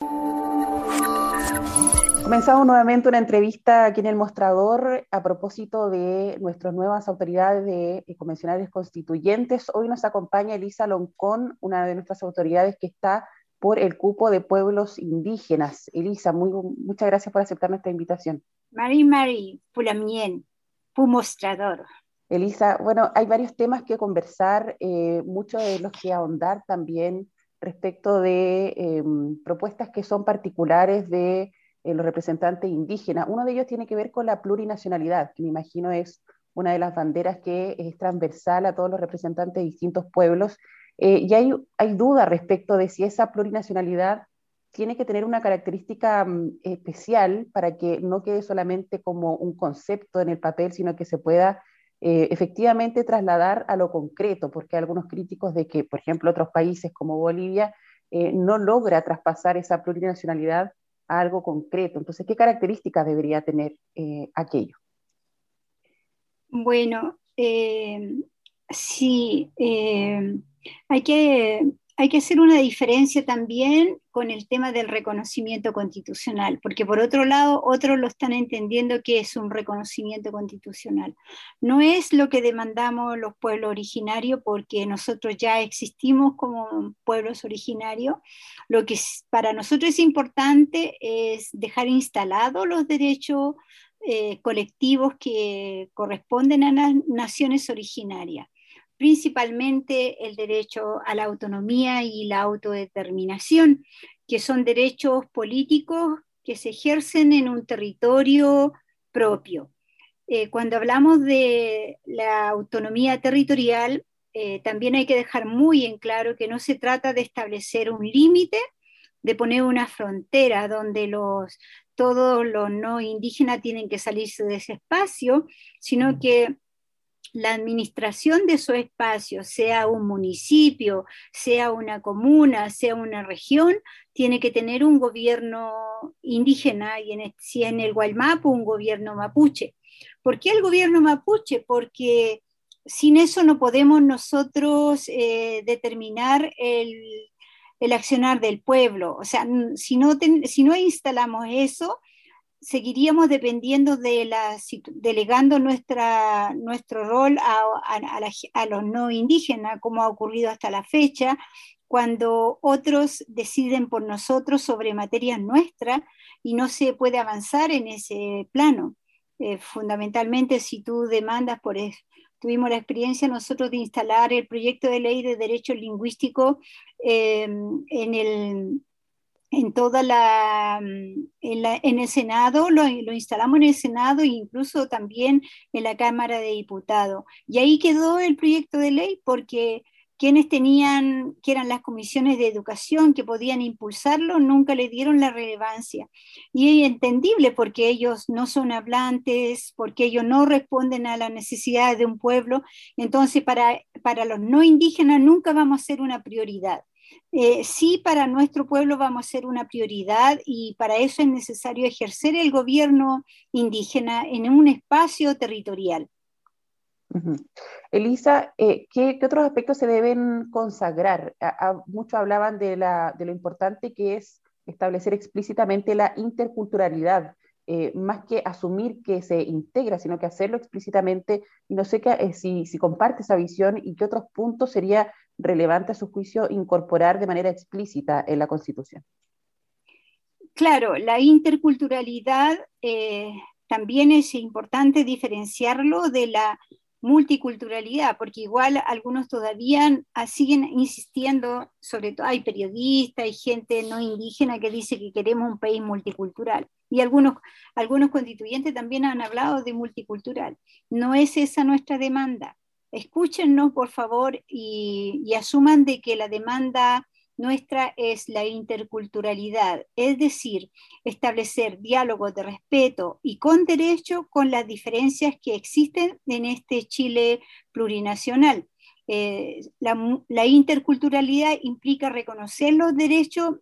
Comenzamos nuevamente una entrevista aquí en El Mostrador a propósito de nuestras nuevas autoridades convencionales constituyentes. Hoy nos acompaña Elisa Loncón, una de nuestras autoridades que está por el cupo de pueblos indígenas. Elisa, muchas gracias por aceptar nuestra invitación. Mari, Pulamien, Pu Mostrador. Elisa, bueno, hay varios temas que conversar, muchos de los que ahondar también respecto de propuestas que son particulares de los representantes indígenas. Uno de ellos tiene que ver con la plurinacionalidad, que me imagino es una de las banderas que es transversal a todos los representantes de distintos pueblos. Y hay dudas respecto de si esa plurinacionalidad tiene que tener una característica especial para que no quede solamente como un concepto en el papel, sino que se pueda efectivamente trasladar a lo concreto, porque hay algunos críticos de que, por ejemplo, otros países como Bolivia no logra traspasar esa plurinacionalidad a algo concreto. Entonces, ¿qué características debería tener aquello? Bueno, sí, hay que, hay que hacer una diferencia también con el tema del reconocimiento constitucional, porque por otro lado, otros lo están entendiendo que es un reconocimiento constitucional. No es lo que demandamos los pueblos originarios, porque nosotros ya existimos como pueblos originarios. Lo que para nosotros es importante es dejar instalados los derechos colectivos que corresponden a las naciones originarias, principalmente el derecho a la autonomía y la autodeterminación, que son derechos políticos que se ejercen en un territorio propio. Cuando hablamos de la autonomía territorial, también hay que dejar muy en claro que no se trata de establecer un límite, de poner una frontera donde todos los no indígenas tienen que salirse de ese espacio, sino que la administración de esos espacios, sea un municipio, sea una comuna, sea una región, tiene que tener un gobierno indígena y si en el Guaymapu un gobierno mapuche. ¿Por qué el gobierno mapuche? Porque sin eso no podemos nosotros determinar el accionar del pueblo. O sea, si no instalamos eso, seguiríamos dependiendo delegando nuestro rol a los no indígenas, como ha ocurrido hasta la fecha, cuando otros deciden por nosotros sobre materias nuestras y no se puede avanzar en ese plano. Fundamentalmente, si tú demandas por eso. Tuvimos la experiencia nosotros de instalar el proyecto de ley de derecho lingüístico en el en el Senado, lo instalamos en el Senado e incluso también en la Cámara de Diputados. Y ahí quedó el proyecto de ley porque quienes tenían, que eran las comisiones de educación que podían impulsarlo, nunca le dieron la relevancia. Y es entendible porque ellos no son hablantes, porque ellos no responden a las necesidades de un pueblo. Entonces, para los no indígenas nunca vamos a ser una prioridad. Sí, para nuestro pueblo vamos a ser una prioridad y para eso es necesario ejercer el gobierno indígena en un espacio territorial. Uh-huh. Elisa, ¿qué otros aspectos se deben consagrar? Muchos hablaban de lo importante que es establecer explícitamente la interculturalidad, más que asumir que se integra, sino que hacerlo explícitamente. Y no sé si comparte esa visión y qué otros puntos sería relevante a su juicio incorporar de manera explícita en la Constitución. Claro, la interculturalidad también es importante diferenciarlo de la multiculturalidad, porque igual algunos todavía siguen insistiendo, sobre todo hay periodistas, hay gente no indígena que dice que queremos un país multicultural. Y algunos constituyentes también han hablado de multicultural. No es esa nuestra demanda. Escúchennos, por favor, y asuman de que la demanda nuestra es la interculturalidad, es decir, establecer diálogos de respeto y con derecho con las diferencias que existen en este Chile plurinacional. La interculturalidad implica reconocer los derechos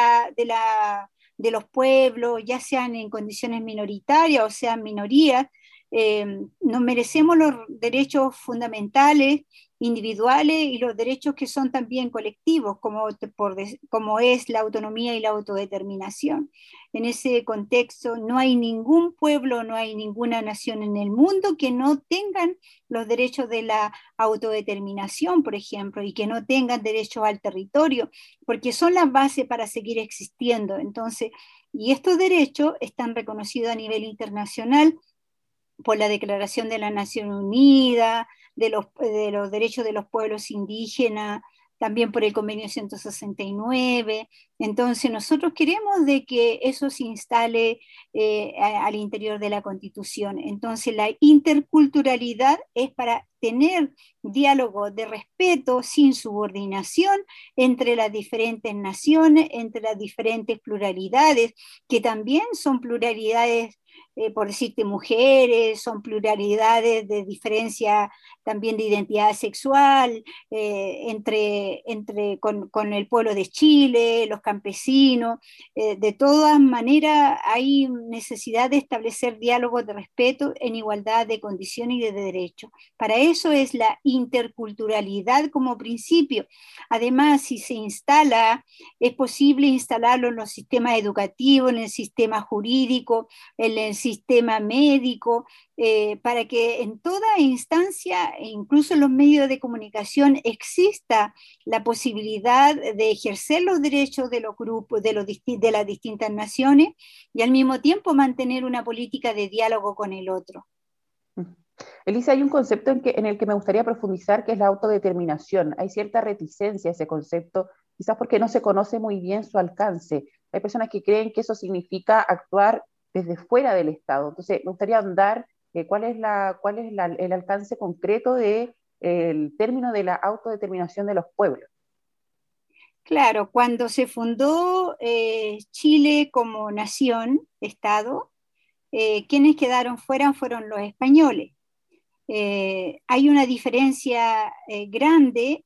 de los pueblos, ya sean en condiciones minoritarias o sean minorías. Nos merecemos los derechos fundamentales individuales y los derechos que son también colectivos, como es la autonomía y la autodeterminación. En ese contexto, no hay ningún pueblo, no hay ninguna nación en el mundo que no tengan los derechos de la autodeterminación, por ejemplo, y que no tengan derechos al territorio, porque son las bases para seguir existiendo. Entonces, y estos derechos están reconocidos a nivel internacional por la Declaración de la Nación Unida, de los derechos de los pueblos indígenas, también por el Convenio 169. Entonces, nosotros queremos de que eso se instale al interior de la Constitución. Entonces, la interculturalidad es para tener diálogo de respeto sin subordinación entre las diferentes naciones, entre las diferentes pluralidades, que también son pluralidades por decirte mujeres, son pluralidades de diferencia también de identidad sexual, con el pueblo de Chile, los campesinos. De todas maneras, hay necesidad de establecer diálogos de respeto en igualdad de condiciones y de derechos. Para eso es la interculturalidad como principio. Además, si se instala, es posible instalarlo en los sistemas educativos, en el sistema jurídico, en el sistema médico, para que en toda instancia, incluso en los medios de comunicación, exista la posibilidad de ejercer los derechos de los grupos, de las distintas naciones, y al mismo tiempo mantener una política de diálogo con el otro. Elisa, hay un concepto en el que me gustaría profundizar, que es la autodeterminación. Hay cierta reticencia a ese concepto, quizás porque no se conoce muy bien su alcance. Hay personas que creen que eso significa actuar desde fuera del Estado. Entonces, me gustaría andar cuál es el alcance concreto del término de la autodeterminación de los pueblos. Claro, cuando se fundó Chile como nación, Estado, quienes quedaron fuera fueron los españoles. Hay una diferencia grande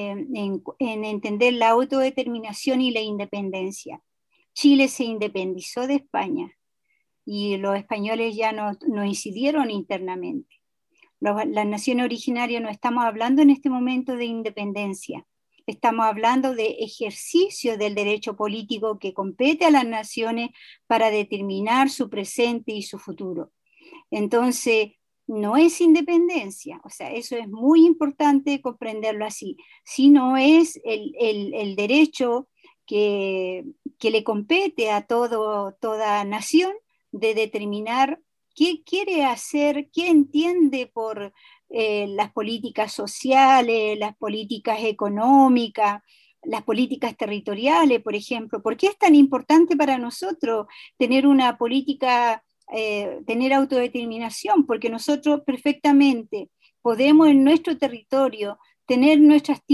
en entender la autodeterminación y la independencia. Chile se independizó de España y los españoles ya no incidieron internamente. Las naciones originarias no estamos hablando en este momento de independencia, estamos hablando de ejercicio del derecho político que compete a las naciones para determinar su presente y su futuro. Entonces, no es independencia, o sea, eso es muy importante comprenderlo así, sino es el derecho que le compete a toda nación de determinar qué quiere hacer, qué entiende por las políticas sociales, las políticas económicas, las políticas territoriales, por ejemplo. ¿Por qué es tan importante para nosotros tener una política, tener autodeterminación? Porque nosotros perfectamente podemos en nuestro territorio tener nuestras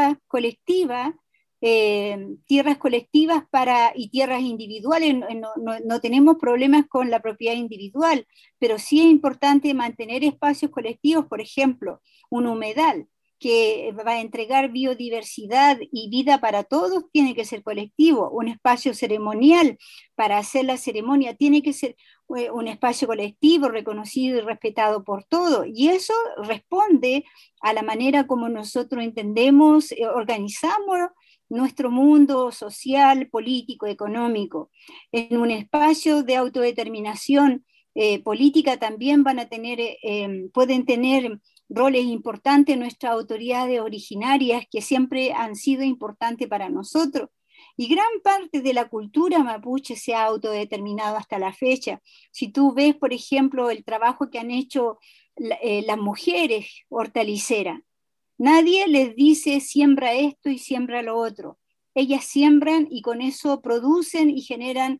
tierras colectivas y tierras individuales. No tenemos problemas con la propiedad individual, pero sí es importante mantener espacios colectivos, por ejemplo, un humedal que va a entregar biodiversidad y vida para todos, tiene que ser colectivo. Un espacio ceremonial para hacer la ceremonia tiene que ser un espacio colectivo, reconocido y respetado por todos. Y eso responde a la manera como nosotros entendemos, organizamos nuestro mundo social, político, económico. En un espacio de autodeterminación política también pueden tener roles importantes nuestras autoridades originarias, que siempre han sido importantes para nosotros. Y gran parte de la cultura mapuche se ha autodeterminado hasta la fecha. Si tú ves, por ejemplo, el trabajo que han hecho las mujeres hortaliceras, nadie les dice siembra esto y siembra lo otro. Ellas siembran y con eso producen y generan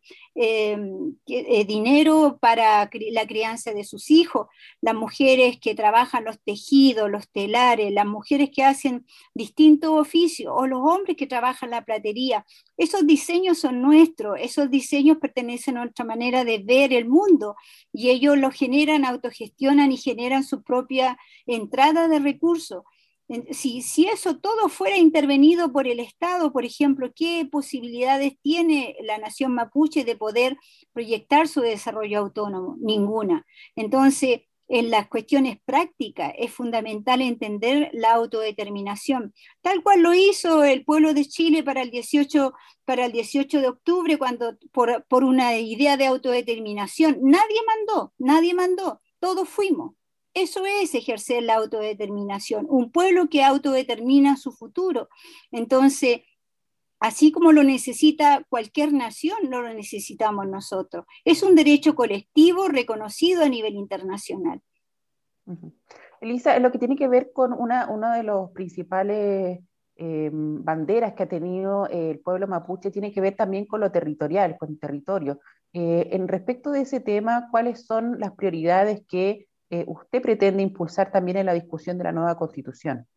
dinero para la crianza de sus hijos. Las mujeres que trabajan los tejidos, los telares, las mujeres que hacen distintos oficios, o los hombres que trabajan la platería. Esos diseños son nuestros, esos diseños pertenecen a nuestra manera de ver el mundo y ellos lo generan, autogestionan y generan su propia entrada de recursos. Si eso todo fuera intervenido por el Estado, por ejemplo, ¿qué posibilidades tiene la nación mapuche de poder proyectar su desarrollo autónomo? Ninguna. Entonces, en las cuestiones prácticas es fundamental entender la autodeterminación, tal cual lo hizo el pueblo de Chile para el 18 de octubre, cuando por una idea de autodeterminación, nadie mandó, todos fuimos. Eso es ejercer la autodeterminación, un pueblo que autodetermina su futuro. Entonces, así como lo necesita cualquier nación, no lo necesitamos nosotros. Es un derecho colectivo reconocido a nivel internacional. Ujú. Elisa, en lo que tiene que ver con uno de los principales banderas que ha tenido el pueblo mapuche, tiene que ver también con lo territorial, con el territorio. En respecto de ese tema, ¿cuáles son las prioridades que usted pretende impulsar también en la discusión de la nueva constitución?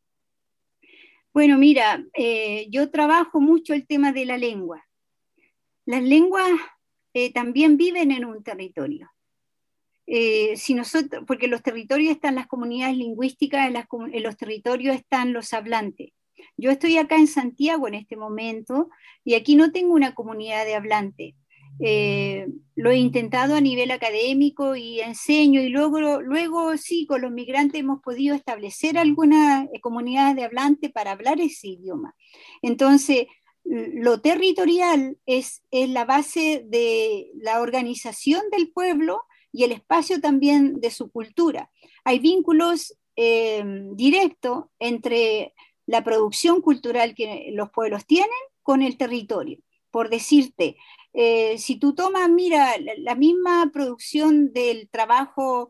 Bueno, mira, yo trabajo mucho el tema de la lengua. Las lenguas también viven en un territorio. Si nosotros, porque en los territorios están las comunidades lingüísticas, en los territorios están los hablantes. Yo estoy acá en Santiago en este momento y aquí no tengo una comunidad de hablantes. Lo he intentado a nivel académico y enseño y luego sí, con los migrantes hemos podido establecer algunas comunidades de hablantes para hablar ese idioma. Entonces, lo territorial es la base de la organización del pueblo y el espacio también de su cultura. Hay vínculos directos entre la producción cultural que los pueblos tienen con el territorio. Por decirte, si tú tomas, mira, la misma producción del trabajo,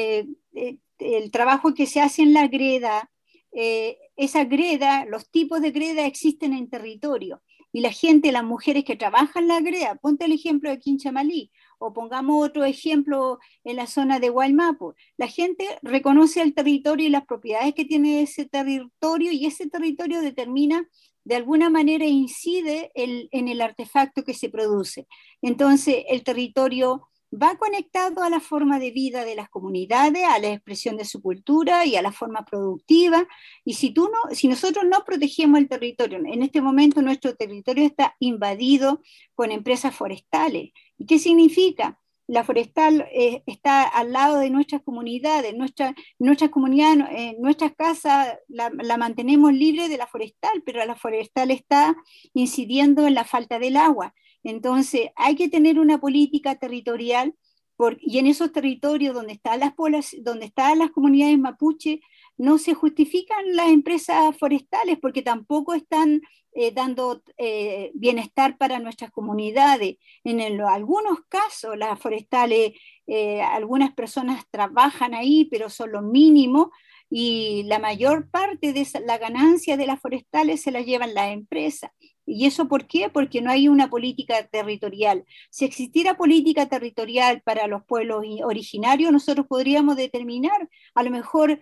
el trabajo que se hace en la greda, esa greda, los tipos de greda existen en territorio. Y la gente, las mujeres que trabajan la greda, ponte el ejemplo de Quinchamalí, o pongamos otro ejemplo en la zona de Guaymapo, la gente reconoce el territorio y las propiedades que tiene ese territorio y ese territorio determina, de alguna manera incide en el artefacto que se produce. Entonces, el territorio va conectado a la forma de vida de las comunidades, a la expresión de su cultura y a la forma productiva. Y si nosotros no protegemos el territorio, en este momento nuestro territorio está invadido con empresas forestales. ¿Y qué significa? La forestal está al lado de nuestras comunidades, nuestras comunidades, nuestras casas la mantenemos libre de la forestal, pero la forestal está incidiendo en la falta del agua. Entonces, hay que tener una política territorial y en esos territorios donde están las comunidades mapuche, no se justifican las empresas forestales porque tampoco están dando bienestar para nuestras comunidades. Algunos casos, las forestales, algunas personas trabajan ahí, pero son lo mínimo, y la mayor parte de la ganancia de las forestales se la llevan las empresas. ¿Y eso por qué? Porque no hay una política territorial. Si existiera política territorial para los pueblos originarios, nosotros podríamos determinar, a lo mejor,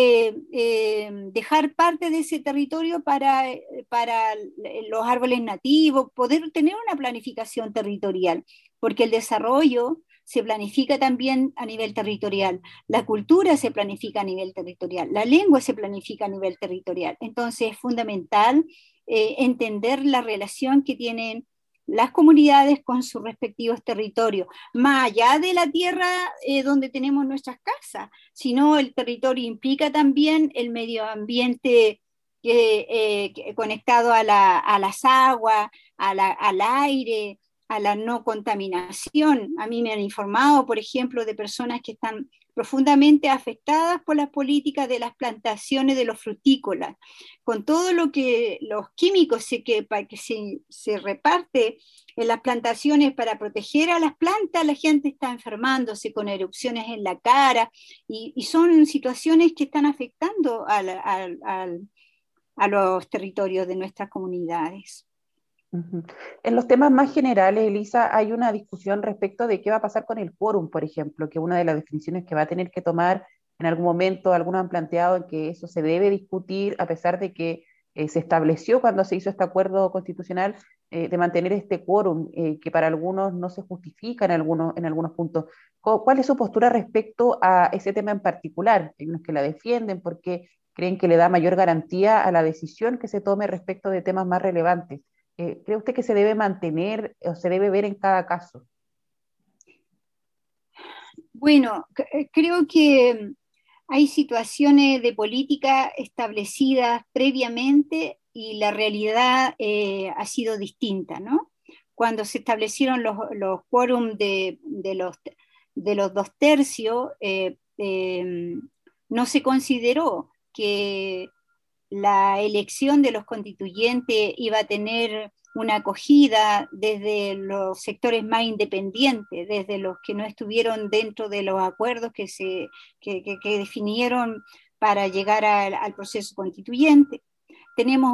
dejar parte de ese territorio para los árboles nativos, poder tener una planificación territorial, porque el desarrollo se planifica también a nivel territorial, la cultura se planifica a nivel territorial, la lengua se planifica a nivel territorial. Entonces es fundamental entender la relación que tienen las comunidades con sus respectivos territorios, más allá de la tierra donde tenemos nuestras casas, sino el territorio implica también el medio ambiente conectado a las aguas, al aire, a la no contaminación. A mí me han informado, por ejemplo, de personas que están profundamente afectadas por las políticas de las plantaciones de los frutícolas, con todo lo que los químicos que se reparte en las plantaciones para proteger a las plantas, la gente está enfermándose con erupciones en la cara y son situaciones que están afectando a los territorios de nuestras comunidades. Ujú. En los temas más generales, Elisa, hay una discusión respecto de qué va a pasar con el quórum, por ejemplo, que una de las definiciones que va a tener que tomar en algún momento, algunos han planteado en que eso se debe discutir, a pesar de que se estableció cuando se hizo este acuerdo constitucional de mantener este quórum, que para algunos no se justifica en algunos puntos. ¿Cuál es su postura respecto a ese tema en particular? Hay unos que la defienden porque creen que le da mayor garantía a la decisión que se tome respecto de temas más relevantes. ¿Cree usted que se debe mantener o se debe ver en cada caso? Bueno, creo que hay situaciones de política establecidas previamente y la realidad ha sido distinta, ¿no? Cuando se establecieron los quórum de los 2/3, no se consideró que la elección de los constituyentes iba a tener una acogida desde los sectores más independientes, desde los que no estuvieron dentro de los acuerdos que definieron para llegar al proceso constituyente. Tenemos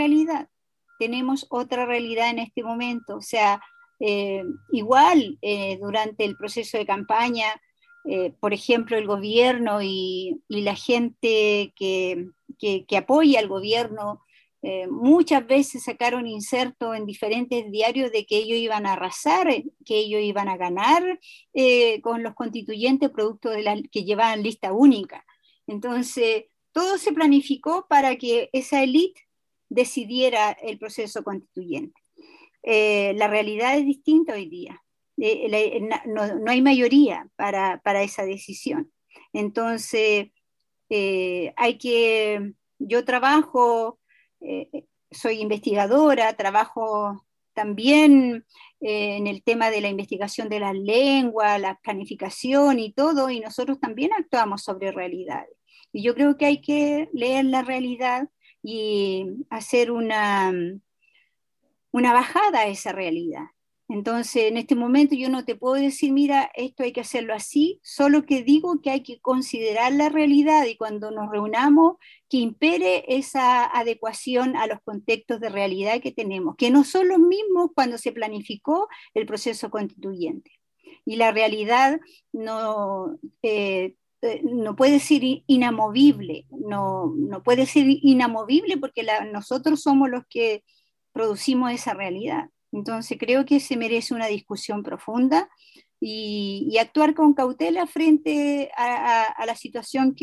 otra realidad en este momento, o sea, igual durante el proceso de campaña, por ejemplo, el gobierno y la gente que apoya al gobierno, muchas veces sacaron insertos en diferentes diarios de que ellos iban a arrasar, que ellos iban a ganar con los constituyentes producto de que llevaban lista única. Entonces, todo se planificó para que esa élite decidiera el proceso constituyente. La realidad es distinta hoy día. No hay mayoría para esa decisión. Entonces, yo trabajo, soy investigadora, trabajo también en el tema de la investigación de las lenguas, la planificación y todo, y nosotros también actuamos sobre realidades. Y yo creo que hay que leer la realidad y hacer una bajada a esa realidad. Entonces, en este momento yo no te puedo decir, mira, esto hay que hacerlo así, solo que digo que hay que considerar la realidad y cuando nos reunamos, que impere esa adecuación a los contextos de realidad que tenemos, que no son los mismos cuando se planificó el proceso constituyente. Y la realidad no puede ser inamovible, no puede ser inamovible porque nosotros somos los que producimos esa realidad. Entonces creo que se merece una discusión profunda y actuar con cautela frente a la situación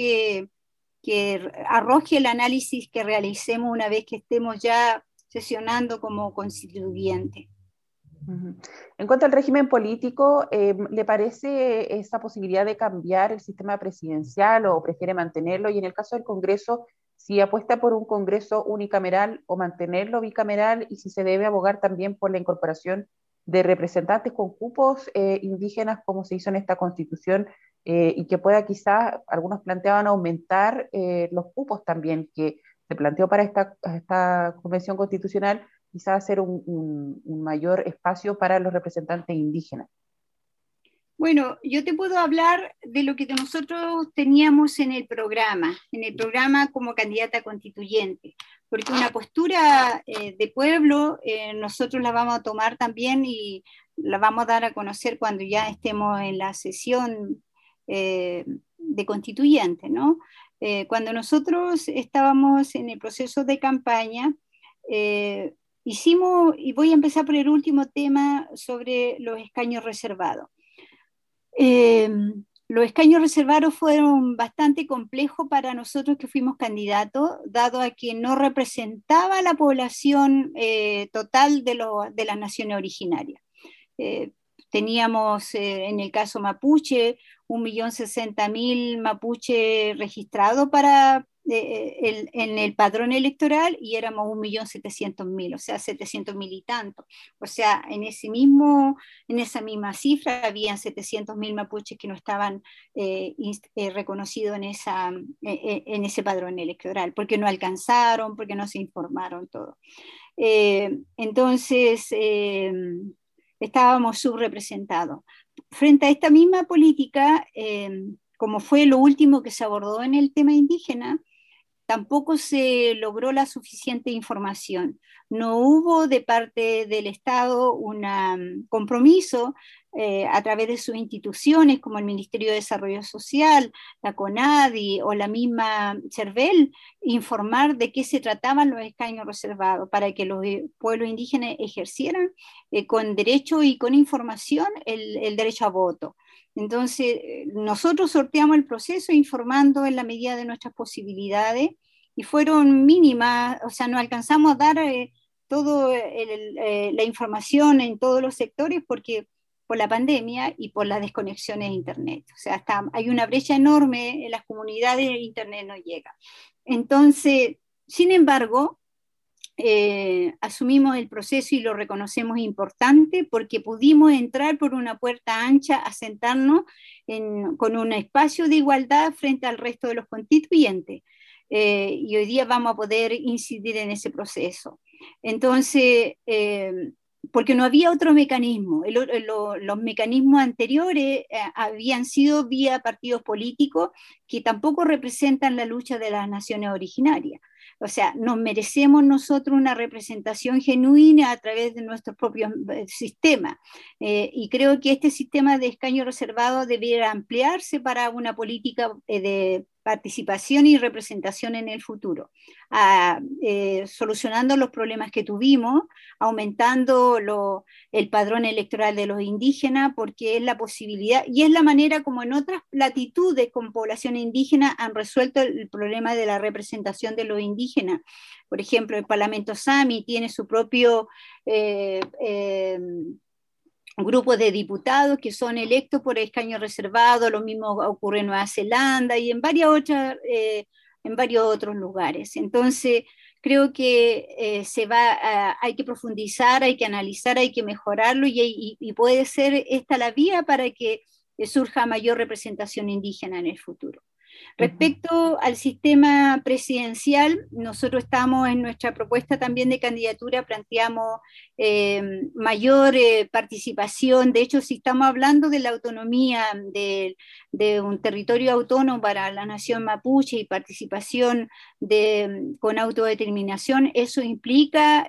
que arroje el análisis que realicemos una vez que estemos ya sesionando como constituyente. En cuanto al régimen político, ¿le parece esa posibilidad de cambiar el sistema presidencial o prefiere mantenerlo? Y en el caso del Congreso, si apuesta por un Congreso unicameral o mantenerlo bicameral y si se debe abogar también por la incorporación de representantes con cupos indígenas como se hizo en esta Constitución y que pueda quizás, algunos planteaban aumentar los cupos también que se planteó para esta Convención Constitucional, quizás hacer un mayor espacio para los representantes indígenas. Bueno, yo te puedo hablar de lo que nosotros teníamos en el programa como candidata constituyente, porque una postura de pueblo nosotros la vamos a tomar también y la vamos a dar a conocer cuando ya estemos en la sesión de constituyente, ¿no? Cuando nosotros estábamos en el proceso de campaña, hicimos, y voy a empezar por el último tema sobre los escaños reservados. Eh, los escaños reservados fueron bastante complejos para nosotros que fuimos candidatos, dado a que no representaba la población total de las naciones originarias. Teníamos en el caso mapuche 1.060.000 mapuche registrados en el padrón electoral y éramos 1.700.000, o sea, 700.000 y tanto. O sea, en esa misma cifra habían 700.000 mapuches que no estaban reconocidos en ese padrón electoral, porque no alcanzaron, porque no se informaron todo. Entonces, estábamos subrepresentados. Frente a esta misma política, como fue lo último que se abordó en el tema indígena, tampoco se logró la suficiente información. No hubo de parte del Estado un compromiso a través de sus instituciones como el Ministerio de Desarrollo Social, la CONADI o la misma CERVEL, informar de qué se trataban los escaños reservados para que los pueblos indígenas ejercieran con derecho y con información el derecho a voto. Entonces, nosotros sorteamos el proceso informando en la medida de nuestras posibilidades y fueron mínimas, o sea, no alcanzamos a dar toda la información en todos los sectores porque por la pandemia y por las desconexiones de Internet. O sea, hay una brecha enorme en las comunidades, Internet no llega. Entonces, sin embargo, asumimos el proceso y lo reconocemos importante porque pudimos entrar por una puerta ancha a sentarnos con un espacio de igualdad frente al resto de los constituyentes. Y hoy día vamos a poder incidir en ese proceso. Entonces, porque no había otro mecanismo. Los mecanismos anteriores habían sido vía partidos políticos que tampoco representan la lucha de las naciones originarias. O sea, nos merecemos nosotros una representación genuina a través de nuestros propios sistemas. Y creo que este sistema de escaño reservado debiera ampliarse para una política de participación y representación en el futuro, solucionando los problemas que tuvimos, aumentando el padrón electoral de los indígenas, porque es la posibilidad y es la manera como en otras latitudes con población indígena han resuelto el problema de la representación de los indígenas. Por ejemplo, el Parlamento Sami tiene su propio grupos de diputados que son electos por escaño reservado, lo mismo ocurre en Nueva Zelanda y en varios otros lugares. Entonces, creo que hay que profundizar, hay que analizar, hay que mejorarlo y puede ser esta la vía para que surja mayor representación indígena en el futuro. Respecto al sistema presidencial, nosotros estamos en nuestra propuesta también de candidatura, planteamos mayor participación. De hecho, si estamos hablando de la autonomía de un territorio autónomo para la nación mapuche y participación con autodeterminación, eso implica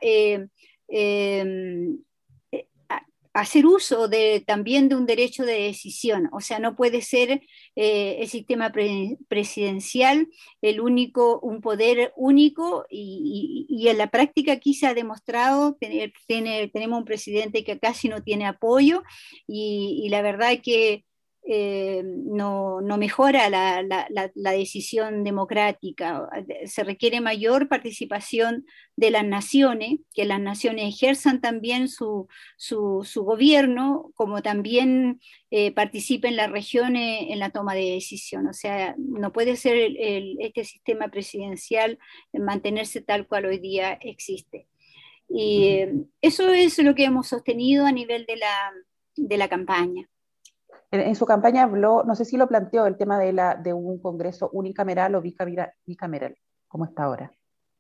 hacer uso también de un derecho de decisión. O sea, no puede ser el sistema presidencial un poder único y en la práctica aquí se ha demostrado, tenemos un presidente que casi no tiene apoyo y la verdad es que no mejora la decisión democrática. Se requiere mayor participación de las naciones, que las naciones ejerzan también su gobierno, como también participen las regiones en la toma de decisión. O sea, no puede ser este sistema presidencial mantenerse tal cual hoy día existe. Y eso es lo que hemos sostenido a nivel de la campaña. En su campaña habló, no sé si lo planteó, el tema de un Congreso unicameral o bicameral, como está ahora.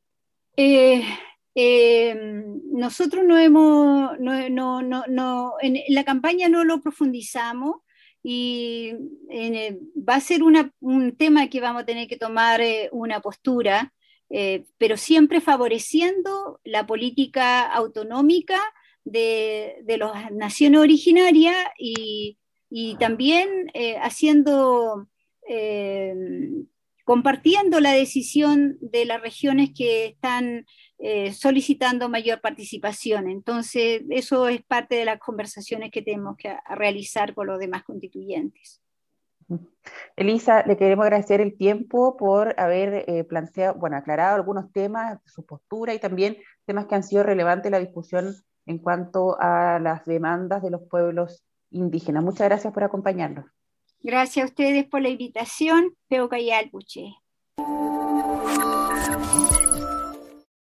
Nosotros en la campaña no lo profundizamos y va a ser un tema que vamos a tener que tomar una postura, pero siempre favoreciendo la política autonómica de las naciones originarias y también compartiendo la decisión de las regiones que están solicitando mayor participación. Entonces, eso es parte de las conversaciones que tenemos que realizar con los demás constituyentes. Elisa, le queremos agradecer el tiempo por haber aclarado algunos temas, su postura y también temas que han sido relevantes en la discusión en cuanto a las demandas de los pueblos indígenas. Muchas gracias por acompañarnos. Gracias a ustedes por la invitación. Peo Cayal Puche.